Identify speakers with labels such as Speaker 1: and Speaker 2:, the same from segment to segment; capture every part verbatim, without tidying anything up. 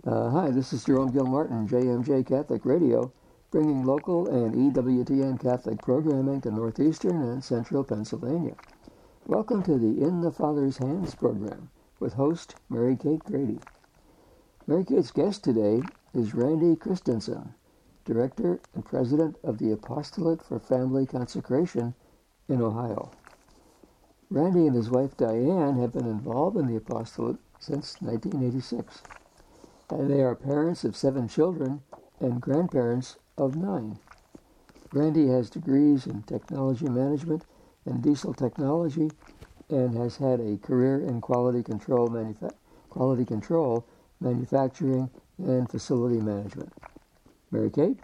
Speaker 1: Uh, hi, this is Jerome Gilmartin, J M J Catholic Radio, bringing local and E W T N Catholic programming to northeastern and central Pennsylvania. Welcome to the In the Father's Hands program with host Mary Kate Grady. Mary Kate's guest today is Randy Christensen, Director and President of the Apostolate for Family Consecration in Ohio. Randy and his wife Diane have been involved in the apostolate since nineteen eighty-six. And they are parents of seven children and grandparents of nine. Randy has degrees in technology management and diesel technology and has had a career in quality control, manufa- quality control, manufacturing, and facility management. Mary Kate?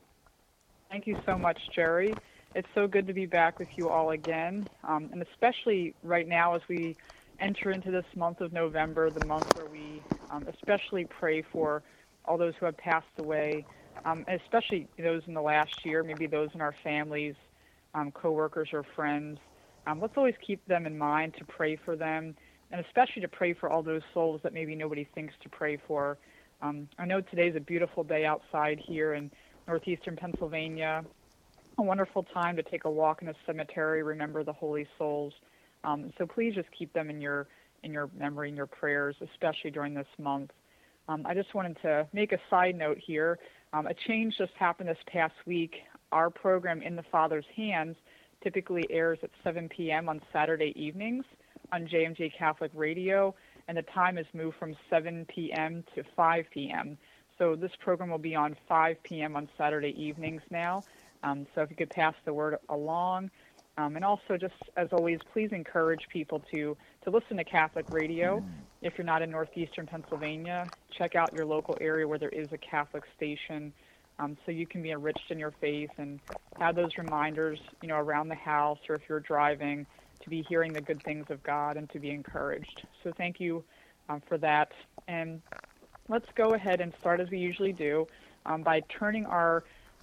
Speaker 2: Thank you so much, Jerry. It's so good to be back with you all again, um, and especially right now as we enter into this month of November, the month where we um, especially pray for all those who have passed away, um, and especially those in the last year, maybe those in our families, um, coworkers or friends. Um, let's always keep them in mind to pray for them, and especially to pray for all those souls that maybe nobody thinks to pray for. Um, I know today's a beautiful day outside here in northeastern Pennsylvania, a wonderful time to take a walk in a cemetery, remember the holy souls. Um, so please just keep them in your in your memory, in your prayers, especially during this month. Um, I just wanted to make a side note here. Um, a change just happened this past week. Our program, In the Father's Hands, typically airs at seven p.m. on Saturday evenings on J M J Catholic Radio, and the time has moved from seven p.m. to five p.m. So this program will be on five p.m. on Saturday evenings now. Um, so if you could pass the word along. Um, and also, just as always, please encourage people to, to listen to Catholic radio. If you're not in northeastern Pennsylvania, check out your local area where there is a Catholic station, um, so you can be enriched in your faith and have those reminders, you know, around the house or if you're driving, to be hearing the good things of God and to be encouraged. So thank you um, for that. And let's go ahead and start as we usually do um, by turning our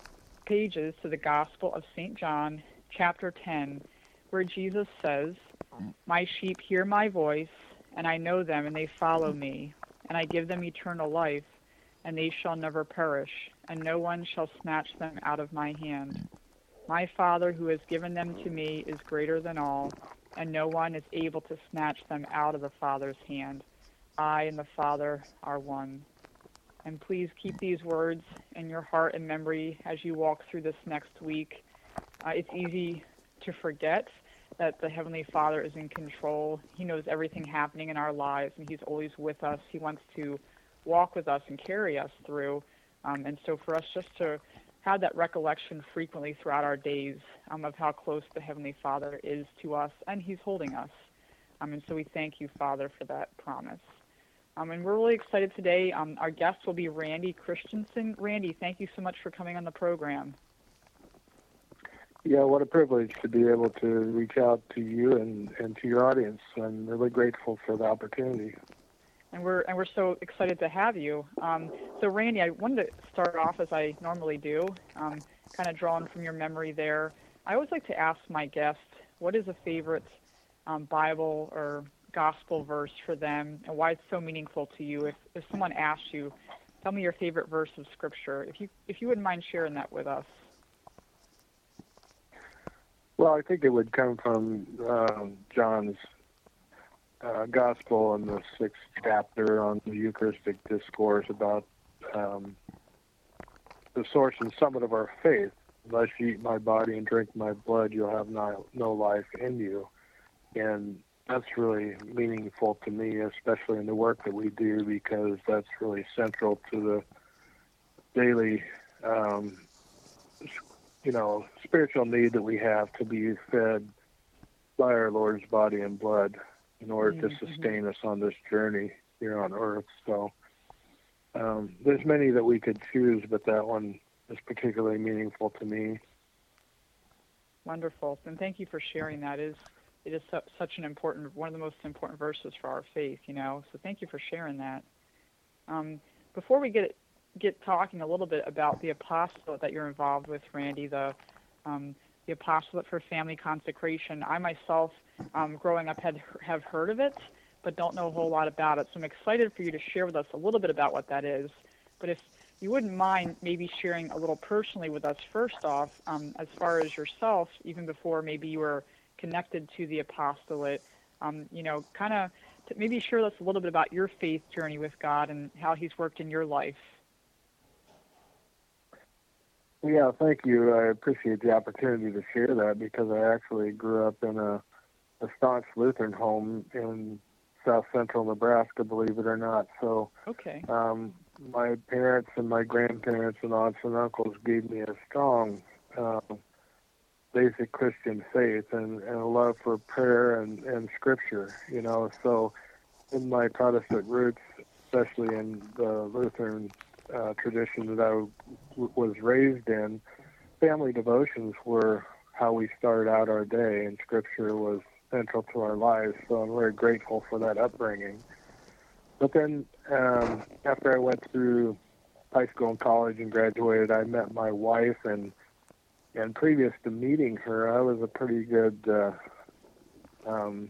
Speaker 2: pages to the Gospel of Saint John, chapter ten, where Jesus says, "My sheep hear my voice, and I know them, and they follow me, and I give them eternal life, and they shall never perish, and no one shall snatch them out of my hand. My Father who has given them to me is greater than all, and no one is able to snatch them out of the Father's hand. I and the Father are one." And please keep these words in your heart and memory as you walk through this next week. Uh, it's easy to forget that the Heavenly Father is in control. He knows everything happening in our lives, and He's always with us. He wants to walk with us and carry us through. Um, and so for us just to have that recollection frequently throughout our days um, of how close the Heavenly Father is to us, and He's holding us. Um, and so we thank you, Father, for that promise. Um, and we're really excited today. Um, our guest will be Randy Christensen. Randy, thank you so much for coming on the program.
Speaker 3: Yeah, what a privilege to be able to reach out to you and, and to your audience. I'm really grateful for the opportunity.
Speaker 2: And we're and we're so excited to have you. Um, so, Randy, I wanted to start off as I normally do, um, kind of drawing from your memory there. I always like to ask my guests, what is a favorite um, Bible or gospel verse for them, and why it's so meaningful to you? If if someone asks you, tell me your favorite verse of Scripture. If you if you wouldn't mind sharing that with us.
Speaker 3: Well, I think it would come from um, John's uh, Gospel in the sixth chapter on the Eucharistic discourse about um, the source and summit of our faith. Unless you eat my body and drink my blood, you'll have no, no life in you. And that's really meaningful to me, especially in the work that we do, because that's really central to the daily um you know, spiritual need that we have to be fed by our Lord's body and blood in order mm-hmm. to sustain us on this journey here on earth. So um, there's many that we could choose, but that one is particularly meaningful to me.
Speaker 2: Wonderful. And thank you for sharing that. It is, it is su- such an important, one of the most important verses for our faith, you know, so thank you for sharing that. Um, before we get get talking a little bit about the apostolate that you're involved with, Randy, the um, the apostolate for family consecration. I myself, um, growing up, had have heard of it, but don't know a whole lot about it. So I'm excited for you to share with us a little bit about what that is. But if you wouldn't mind maybe sharing a little personally with us first off, um, as far as yourself, even before maybe you were connected to the apostolate, um, you know, kind of maybe share with us a little bit about your faith journey with God and how he's worked in your life.
Speaker 3: Yeah, thank you. I appreciate the opportunity to share that because I actually grew up in a, a staunch Lutheran home in south central Nebraska, believe it or not. So
Speaker 2: Okay.
Speaker 3: um, my parents and my grandparents and aunts and uncles gave me a strong uh, basic Christian faith and, and a love for prayer and, and scripture, you know. So in my Protestant roots, especially in the Lutheran uh, tradition that I w- was raised in, family devotions were how we started out our day, and scripture was central to our lives. So I'm very grateful for that upbringing. But then um, after I went through high school and college and graduated, I met my wife, and and previous to meeting her, I was a pretty good uh, um,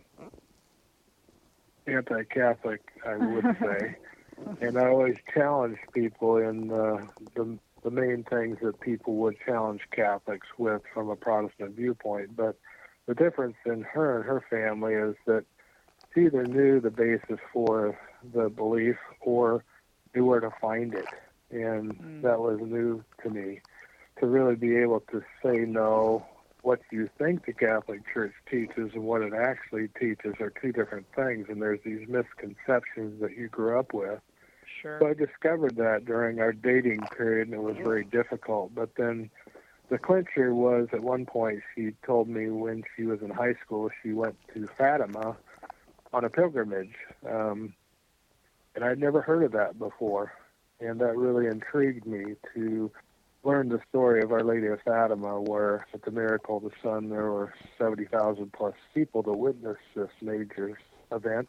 Speaker 3: anti-Catholic, I would say. And I always challenged people in uh, the the main things that people would challenge Catholics with from a Protestant viewpoint. But the difference in her and her family is that she either knew the basis for the belief or knew where to find it. And mm. that was new to me, to really be able to say no. What you think the Catholic Church teaches and what it actually teaches are two different things, and there's these misconceptions that you grew up with.
Speaker 2: Sure.
Speaker 3: So I discovered that during our dating period, and it was very difficult. But then the clincher was, at one point, she told me when she was in high school, she went to Fatima on a pilgrimage. Um, and I'd never heard of that before. And that really intrigued me to learn the story of Our Lady of Fatima, where at the Miracle of the Sun, there were seventy thousand plus people to witness this major event.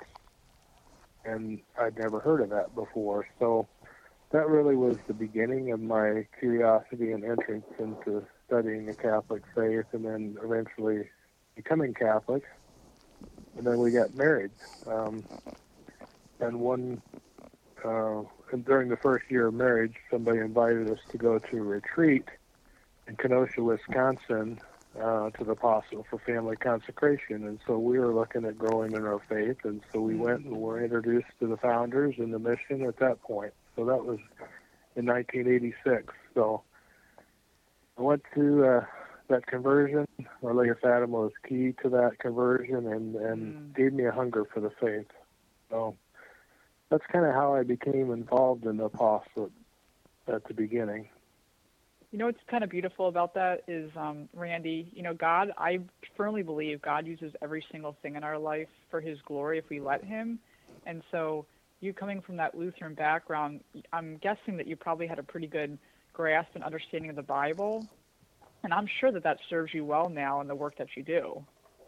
Speaker 3: And I'd never heard of that before. So that really was the beginning of my curiosity and entrance into studying the Catholic faith, and then eventually becoming Catholic. And then we got married. Um, and one, uh, and during the first year of marriage, somebody invited us to go to a retreat in Kenosha, Wisconsin, uh, to the Apostle for family consecration. And so we were looking at growing in our faith, and so we went and were introduced to the founders and the mission at that point. So that was in nineteen eighty-six. So I went to uh, that conversion. Our Lady of Fatima was key to that conversion and, and mm. gave me a hunger for the faith. So that's kind of how I became involved in the apostolate at the beginning.
Speaker 2: You know what's kind of beautiful about that is, um, Randy, you know, God, I firmly believe God uses every single thing in our life for his glory if we let him. And so you coming from that Lutheran background, I'm guessing that you probably had a pretty good grasp and understanding of the Bible. And I'm sure that that serves you well now in the work that you do.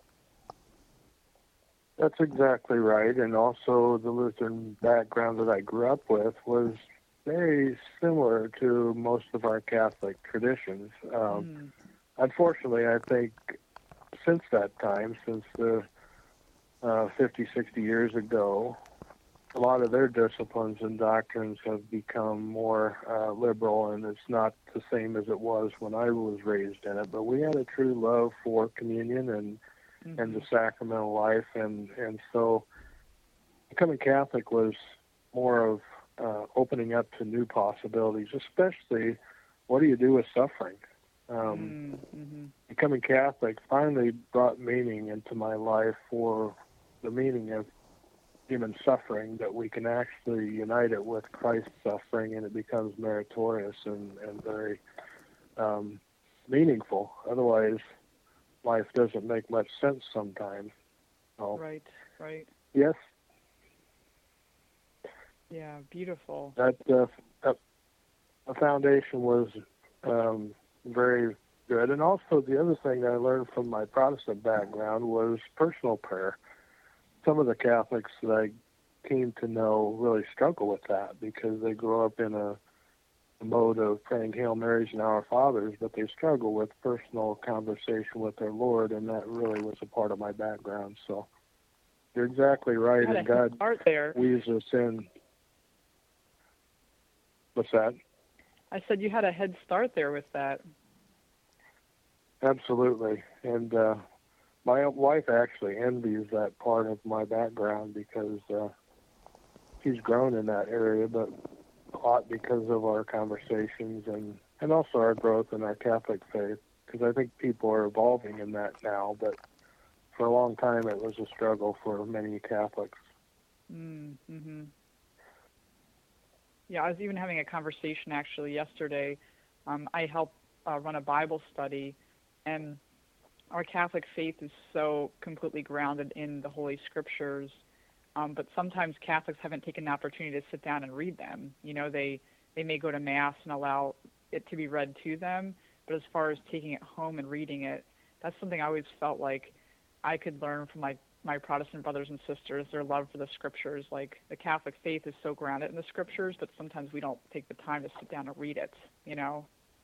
Speaker 3: That's exactly right. And also the Lutheran background that I grew up with was very similar to most of our Catholic traditions. Um, mm. Unfortunately, I think since that time, since the uh, fifty, sixty years ago, a lot of their disciplines and doctrines have become more uh, liberal, and it's not the same as it was when I was raised in it. But we had a true love for communion and mm-hmm. and the sacramental life, and, and so becoming Catholic was more of uh, opening up to new possibilities, especially what do you do with suffering? Um, mm-hmm. Becoming Catholic finally brought meaning into my life for the meaning of human suffering, that we can actually unite it with Christ's suffering, and it becomes meritorious and, and very um, meaningful. Otherwise, life doesn't make much sense sometimes. So,
Speaker 2: right, right.
Speaker 3: Yes.
Speaker 2: Yeah, beautiful.
Speaker 3: That uh, a foundation was um, very good. And also the other thing that I learned from my Protestant background was personal prayer. Some of the Catholics that I came to know really struggle with that because they grow up in a, a mode of praying Hail Marys and Our Fathers, but they struggle with personal conversation with their Lord, and that really was a part of my background. So You're exactly right,
Speaker 2: You had
Speaker 3: and
Speaker 2: a head
Speaker 3: God
Speaker 2: start there.
Speaker 3: weaves us in. What's that?
Speaker 2: I said you had a head start there with that.
Speaker 3: Absolutely, and uh, my wife actually envies that part of my background because uh, she's grown in that area, but a lot because of our conversations and, and also our growth in our Catholic faith, because I think people are evolving in that now, but for a long time it was a struggle for many Catholics.
Speaker 2: Mm-hmm. Yeah, I was even having a conversation actually yesterday. Um, I help uh, run a Bible study, and our Catholic faith is so completely grounded in the Holy Scriptures, um, but sometimes Catholics haven't taken the opportunity to sit down and read them. You know, they, they may go to Mass and allow it to be read to them, but as far as taking it home and reading it, that's something I always felt like I could learn from my, my Protestant brothers and sisters, their love for the Scriptures. Like, the Catholic faith is so grounded in the Scriptures, but sometimes we don't take the time to sit down and read it, you know?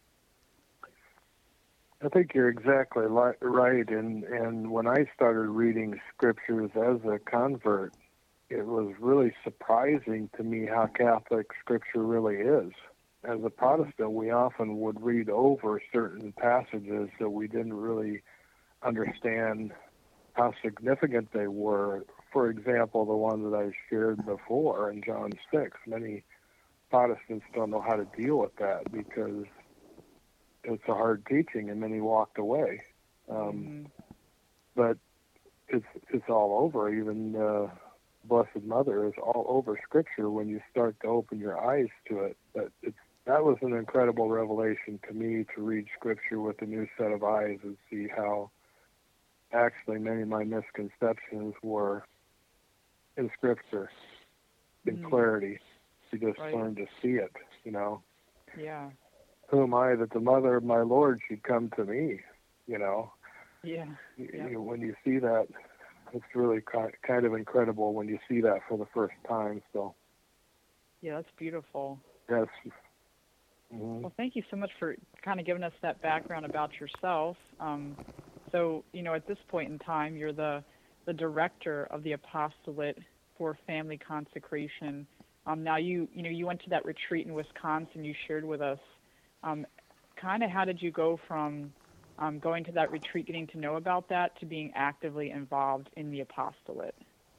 Speaker 3: I think you're exactly li- right, and, and when I started reading Scriptures as a convert, it was really surprising to me how Catholic Scripture really is. As a Protestant, we often would read over certain passages that we didn't really understand how significant they were. For example, the one that I shared before in John six, many Protestants don't know how to deal with that because it's a hard teaching, and many walked away. Um,
Speaker 2: Mm-hmm.
Speaker 3: But it's it's all over. Even uh, Blessed Mother is all over Scripture when you start to open your eyes to it. But it's that was an incredible revelation to me to read Scripture with a new set of eyes and see how actually many of my misconceptions were in Scripture, in
Speaker 2: Mm.
Speaker 3: clarity. You just
Speaker 2: Right.
Speaker 3: learn to see it, you know.
Speaker 2: Yeah.
Speaker 3: Who am I that the mother of my Lord should come to me, you know?
Speaker 2: Yeah.
Speaker 3: You,
Speaker 2: Yep.
Speaker 3: you, when you see that, it's really ki- kind of incredible when you see that for the first time. So,
Speaker 2: Yeah, that's beautiful.
Speaker 3: yes. Mm-hmm.
Speaker 2: Well, thank you so much for kind of giving us that background about yourself. Um, so, you know, at this point in time, you're the, the director of the Apostolate for Family Consecration. Um, now, you, you know, you went to that retreat in Wisconsin you shared with us. Um, kind of how did you go from um, going to that retreat, getting to know about that, to being actively involved in the Apostolate?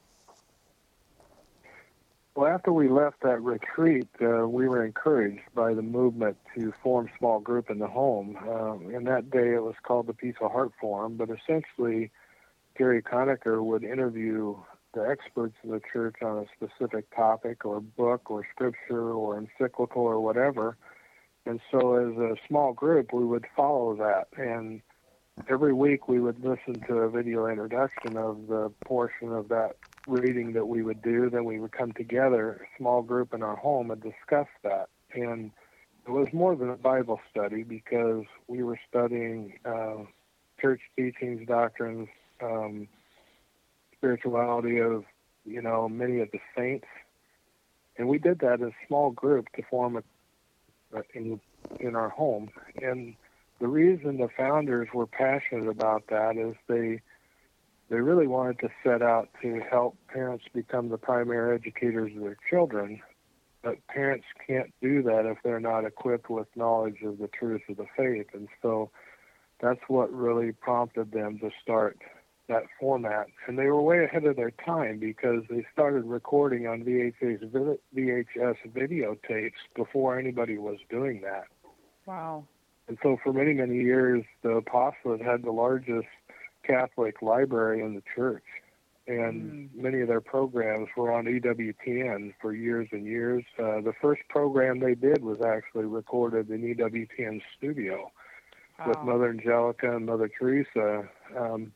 Speaker 3: Well, after we left that retreat, uh, we were encouraged by the movement to form small group in the home. Um, and that day it was called the Peaceful Heart Forum, but essentially Gary Conacher would interview the experts of the church on a specific topic or book or scripture or encyclical or whatever. And so as a small group, we would follow that. And every week we would listen to a video introduction of the portion of that reading that we would do. Then we would come together, a small group in our home, and discuss that. And it was more than a Bible study because we were studying uh, church teachings, doctrines, um, spirituality of, you know, many of the saints. And we did that as a small group to form a in in our home. And the reason the founders were passionate about that is they they really wanted to set out to help parents become the primary educators of their children. But parents can't do that if they're not equipped with knowledge of the truth of the faith. And so that's what really prompted them to start that format. And they were way ahead of their time because they started recording on V H S, V H S videotapes before anybody was doing that.
Speaker 2: Wow.
Speaker 3: And so for many, many years, the apostolate had the largest Catholic library in the church. And
Speaker 2: Mm.
Speaker 3: many of their programs were on E W T N for years and years. Uh, the first program they did was actually recorded in E W T N studio
Speaker 2: Wow.
Speaker 3: with Mother Angelica and Mother Teresa. Um,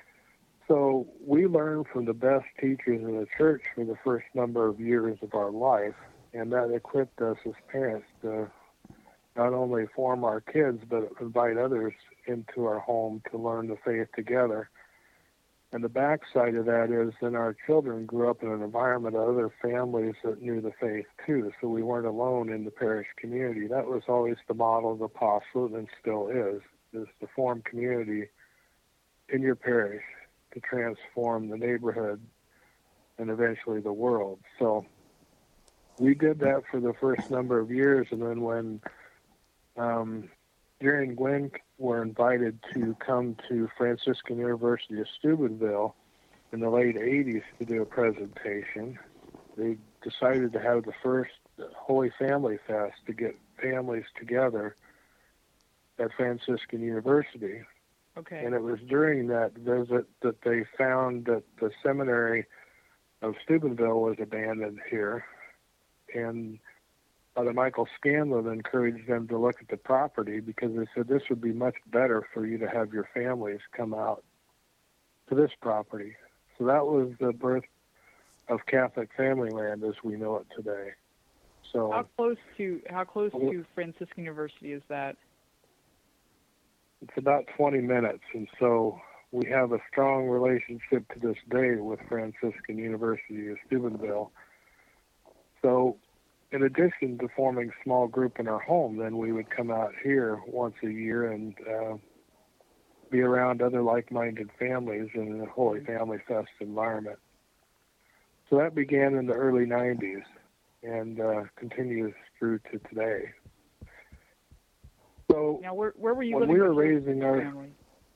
Speaker 3: so we learned from the best teachers in the church for the first number of years of our life, and that equipped us as parents to not only form our kids, but invite others into our home to learn the faith together. And the backside of that is then our children grew up in an environment of other families that knew the faith too, so we weren't alone in the parish community. That was always the model of the apostolate and still is, is to form community in your parish, to transform the neighborhood and eventually the world. So we did that for the first number of years, and then when um, Jerry and Gwen were invited to come to Franciscan University of Steubenville in the late eighties to do a presentation, they decided to have the first Holy Family Fest to get families together at Franciscan University.
Speaker 2: Okay.
Speaker 3: And it was during that visit that they found that the seminary of Steubenville was abandoned here. And Father Michael Scanlon encouraged them to look at the property because they said this would be much better for you to have your families come out to this property. So that was the birth of Catholic Family Land as we know it today. So
Speaker 2: how close to how close to Franciscan University is that?
Speaker 3: It's about twenty minutes, and so we have a strong relationship to this day with Franciscan University of Steubenville. So in addition to forming a small group in our home, then we would come out here once a year and uh, be around other like-minded families in a Holy Family Fest environment. So that began in the early nineties and uh, continues through to today. So
Speaker 2: now, where where were you
Speaker 3: when
Speaker 2: living
Speaker 3: we were
Speaker 2: with your
Speaker 3: raising our
Speaker 2: family?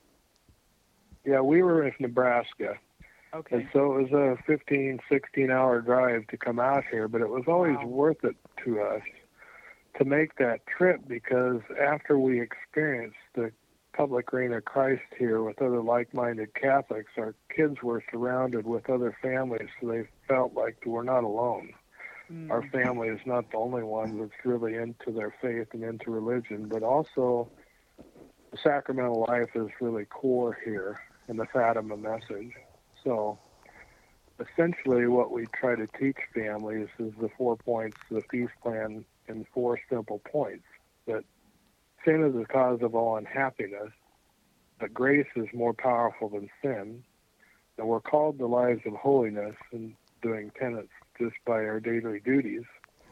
Speaker 3: Yeah, we were in Nebraska.
Speaker 2: Okay.
Speaker 3: And so it was a fifteen, sixteen hour drive to come out here, but it was always
Speaker 2: Wow.
Speaker 3: worth it to us to make that trip because after we experienced the public reign of Christ here with other like-minded Catholics, our kids were surrounded with other families, so they felt like we're not alone.
Speaker 2: Mm.
Speaker 3: Our family is not the only one that's really into their faith and into religion, but also the sacramental life is really core here in the Fatima message. So essentially what we try to teach families is the four points of the feast plan in four simple points. That sin is the cause of all unhappiness, that grace is more powerful than sin, and we're called to lives of holiness and doing penance just by our daily duties.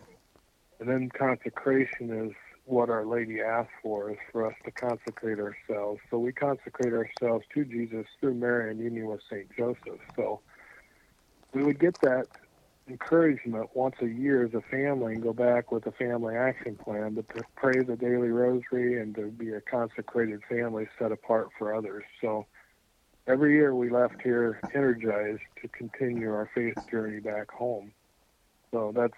Speaker 3: And then consecration is what Our Lady asks for, is for us to consecrate ourselves. So we consecrate ourselves to Jesus through Mary in union with Saint Joseph. So we would get that encouragement once a year as a family and go back with a family action plan, but to pray the daily rosary and to be a consecrated family set apart for others. So every year we left here energized to continue our faith journey back home. So that's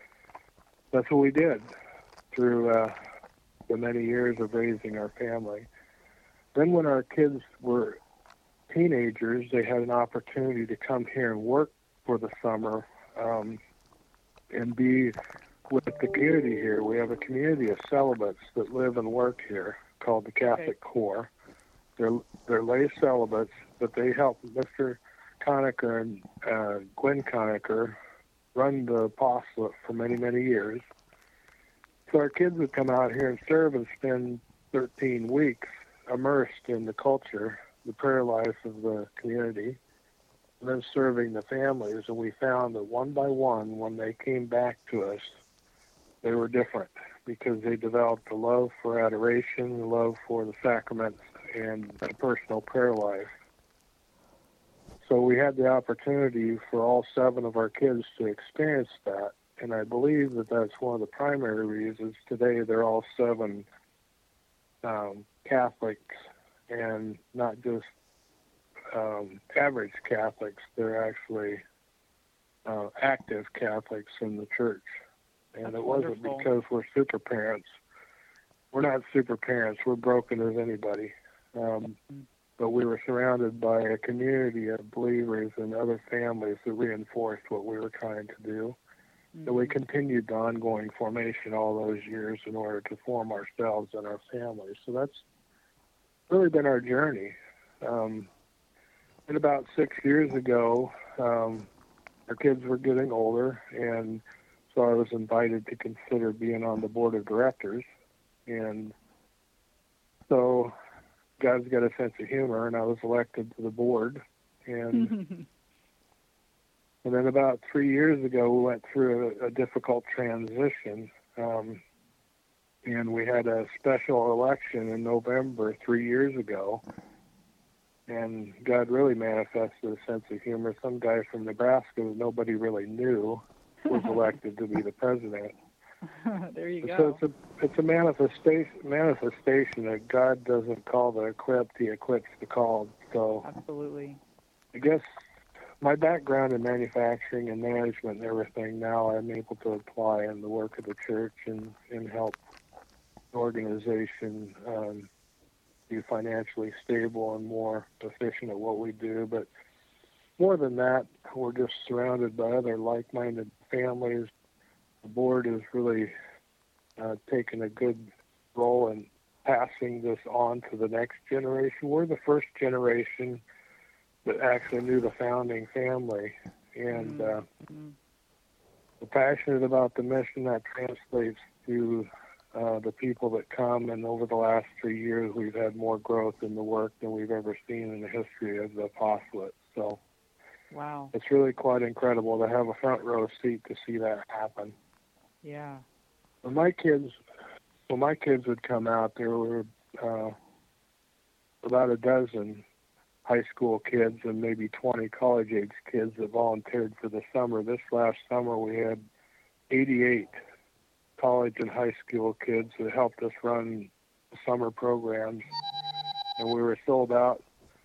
Speaker 3: that's what we did through uh, the many years of raising our family. Then when our kids were teenagers, they had an opportunity to come here and work for the summer um, and be with the community here. We have a community of celibates that live and work here called the Catholic
Speaker 2: Okay.
Speaker 3: Corps. They're, they're lay celibates, but they help Mister Conacher and uh, Gwen Conacher run the apostolate for many, many years. So our kids would come out here and serve and spend thirteen weeks immersed in the culture, the prayer life of the community, and then serving the families. And we found that one by one, when they came back to us, they were different because they developed a love for adoration, a love for the sacraments, and a personal prayer life. So we had the opportunity for all seven of our kids to experience that. And I believe that that's one of the primary reasons today they're all seven um, Catholics, and not just um, average Catholics. They're actually uh, active Catholics in the church. And
Speaker 2: That's
Speaker 3: it wasn't
Speaker 2: wonderful.
Speaker 3: because we're super parents. We're not super parents. We're broken as anybody. Um, but we were surrounded by a community of believers and other families that reinforced what we were trying to do. So we continued the ongoing formation all those years in order to form ourselves and our families. So that's really been our journey. Um, and about six years ago, um, our kids were getting older, and so I was invited to consider being on the board of directors. And so God's got a sense of humor, and I was elected to the board. And And then about three years ago, we went through a, a difficult transition, um, and we had a special election in November three years ago. And God really manifested a sense of humor. Some guy from Nebraska that nobody really knew was elected to be the president.
Speaker 2: There you
Speaker 3: So
Speaker 2: go.
Speaker 3: it's a it's a manifestation manifestation that God doesn't call the equipped; He equips the called. So
Speaker 2: Absolutely.
Speaker 3: I guess my background in manufacturing and management and everything, now I'm able to apply in the work of the church and, and help the organization um, be financially stable and more efficient at what we do. But more than that, we're just surrounded by other like-minded families. The board has really uh, taken a good role in passing this on to the next generation. We're the first generation that actually knew the founding family, and uh,
Speaker 2: Mm-hmm.
Speaker 3: we're passionate about the mission. That translates to uh, the people that come, and over the last three years we've had more growth in the work than we've ever seen in the history of the apostolate. So
Speaker 2: Wow.
Speaker 3: it's really quite incredible to have a front row seat to see that happen.
Speaker 2: Yeah.
Speaker 3: When my kids, when my kids would come out, there were uh, about a dozen high school kids and maybe twenty college-age kids that volunteered for the summer. This last summer we had eighty-eight college and high school kids that helped us run summer programs, and we were sold out,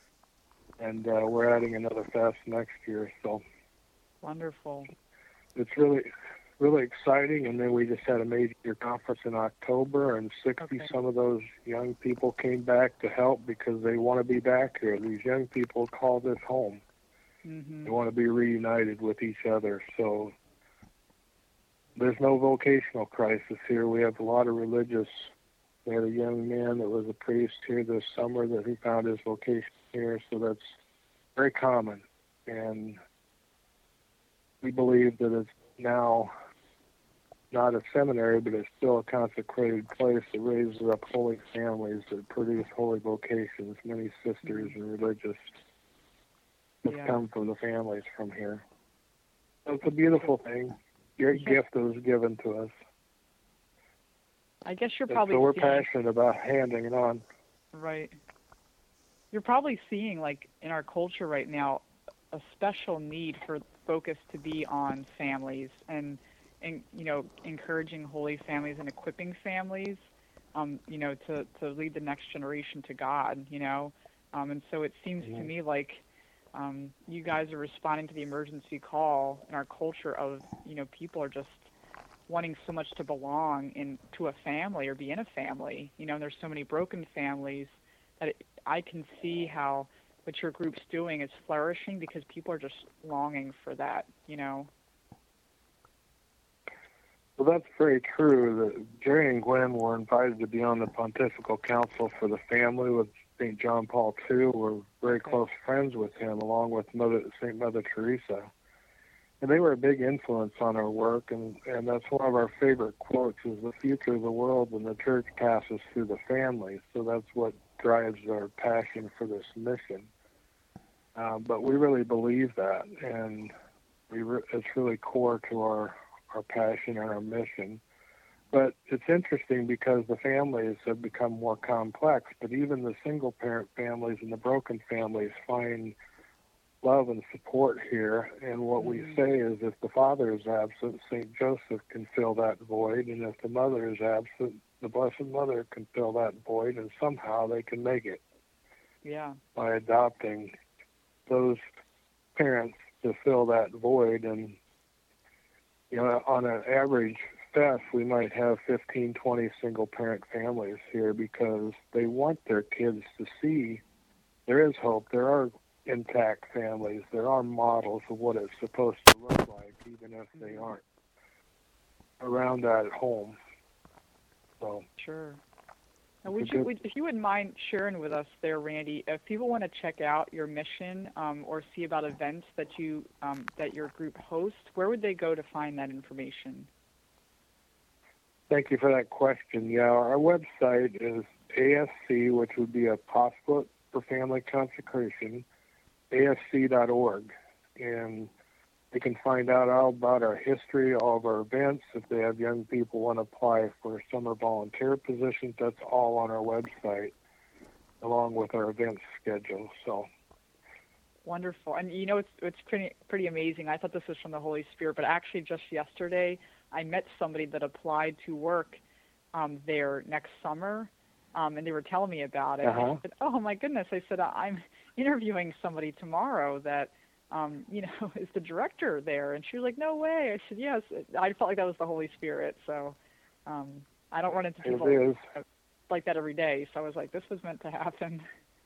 Speaker 3: and uh, we're adding another fest next year. So
Speaker 2: Wonderful.
Speaker 3: it's really, really exciting. And then we just had a major conference in October, and sixty
Speaker 2: Okay.
Speaker 3: some of those young people came back to help because they want to be back here. These young people call this home.
Speaker 2: Mm-hmm.
Speaker 3: They want to be reunited with each other. So there's no vocational crisis here. We have a lot of religious. We had a young man that was a priest here this summer that he found his vocation here. So that's very common. And we believe that it's now not a seminary, but it's still a consecrated place that raises up holy families that produce holy vocations. Many sisters and religious have
Speaker 2: Yeah.
Speaker 3: come from the families from here. So it's a beautiful thing. Great
Speaker 2: Yeah.
Speaker 3: gift that was given to us.
Speaker 2: I guess you're
Speaker 3: And
Speaker 2: probably
Speaker 3: so we're
Speaker 2: seeing,
Speaker 3: passionate about handing it on.
Speaker 2: right. You're probably seeing, like, in our culture right now, a special need for focus to be on families and, and you know, encouraging holy families and equipping families, um, you know, to, to lead the next generation to God, you know. Um, and so it seems
Speaker 3: Mhm.
Speaker 2: to me like um, you guys are responding to the emergency call in our culture of, you know, people are just wanting so much to belong in to a family or be in a family, you know, and there's so many broken families that it, I can see how what your group's doing is flourishing because people are just longing for that, you know.
Speaker 3: Well, that's very true. That Jerry and Gwen were invited to be on the Pontifical Council for the Family with Saint John Paul the Second. We're very
Speaker 2: Okay.
Speaker 3: close friends with him, along with Mother Saint Mother Teresa. And they were a big influence on our work, and, and that's one of our favorite quotes is the future of the world when the church passes through the family. So that's what drives our passion for this mission. Um, but we really believe that, and we re- it's really core to our, our passion and our mission. But it's interesting because the families have become more complex, but even the single-parent families and the broken families find love and support here. And what we
Speaker 2: Mhm.
Speaker 3: say is if the father is absent, Saint Joseph can fill that void, and if the mother is absent, the Blessed Mother can fill that void, and somehow they can make it
Speaker 2: Yeah.
Speaker 3: by adopting those parents to fill that void. And, you know, on an average fest, we might have fifteen, twenty single-parent families here because they want their kids to see there is hope. There are intact families. There are models of what it's supposed to look like, even if they aren't around that at home. So
Speaker 2: Sure. Now,
Speaker 3: it's
Speaker 2: would
Speaker 3: a
Speaker 2: you,
Speaker 3: good-
Speaker 2: would, if you wouldn't mind sharing with us there, Randy, if people want to check out your mission um, or see about events that you um, that your group hosts, where would they go to find that information?
Speaker 3: Thank you for that question. Yeah, our website is A S C, which would be Apostolate for Family Consecration, A S C dot org. And they can find out all about our history, all of our events. If they have young people want to apply for summer volunteer positions, that's all on our website. along with our events schedule. So
Speaker 2: wonderful. And you know, it's it's pretty pretty amazing. I thought this was from the Holy Spirit, but actually just yesterday I met somebody that applied to work um, there next summer, um, and they were telling me about it.
Speaker 3: Uh-huh.
Speaker 2: I said, "Oh my goodness!" I said, "I'm interviewing somebody tomorrow that." Um, you know, is the director there? And she was like, no way. I said, yes. I felt like that was the Holy Spirit. So um, I don't run into people
Speaker 3: it is.
Speaker 2: like that every day. So I was like, this was meant to happen.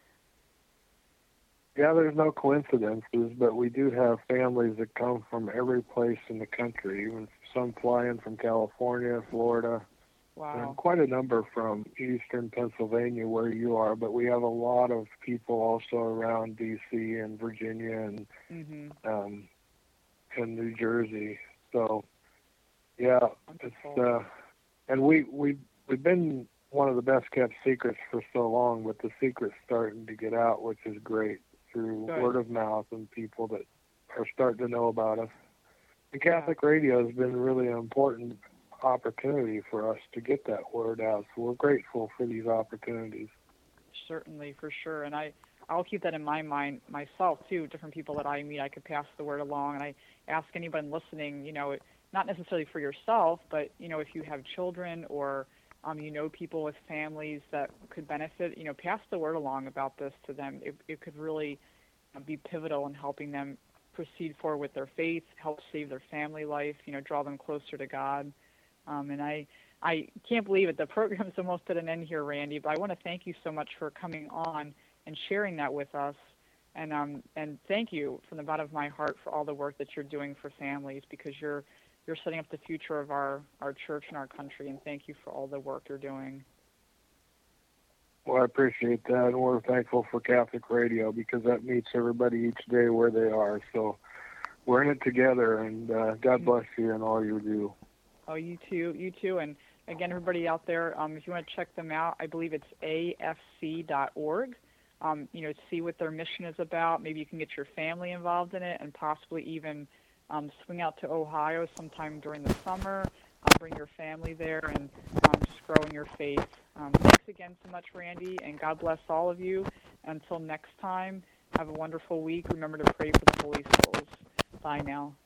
Speaker 3: Yeah, there's no coincidences, but we do have families that come from every place in the country, even some fly in from California, Florida,
Speaker 2: Wow.
Speaker 3: and quite a number from eastern Pennsylvania where you are, but we have a lot of people also around D C and Virginia and
Speaker 2: Mm-hmm.
Speaker 3: um, and New Jersey. So, yeah, it's uh, and we we we've been one of the best kept secrets for so long, but the secret's starting to get out, which is great through
Speaker 2: Good.
Speaker 3: word of mouth and people that are starting to know about us. And Catholic radio has been really an important opportunity for us to get that word out. So we're grateful for these opportunities.
Speaker 2: Certainly, for sure. And I, I'll keep that in my mind myself, too. Different people that I meet, I could pass the word along. And I ask anyone listening, you know, not necessarily for yourself, but, you know, if you have children or, um, you know, people with families that could benefit, you know, pass the word along about this to them. It, it could really be pivotal in helping them proceed forward with their faith, help save their family life, you know, draw them closer to God. Um, and I, I can't believe it. The program's almost at an end here, Randy, but I want to thank you so much for coming on and sharing that with us. And um, and thank you from the bottom of my heart for all the work that you're doing for families, because you're you're setting up the future of our, our church and our country. And thank you for all the work you're doing.
Speaker 3: Well, I appreciate that, and we're thankful for Catholic Radio because that meets everybody each day where they are. So we're in it together, and uh, God bless you and all you do.
Speaker 2: Oh, you too, you too. And again, everybody out there, um, if you want to check them out, I believe it's A F C dot org. Um, you know, see what their mission is about. Maybe you can get your family involved in it, and possibly even um, swing out to Ohio sometime during the summer. Uh, bring your family there and um, just grow in your faith. Um, thanks again so much, Randy, and God bless all of you. Until next time, have a wonderful week. Remember to pray for the Holy Souls. Bye now.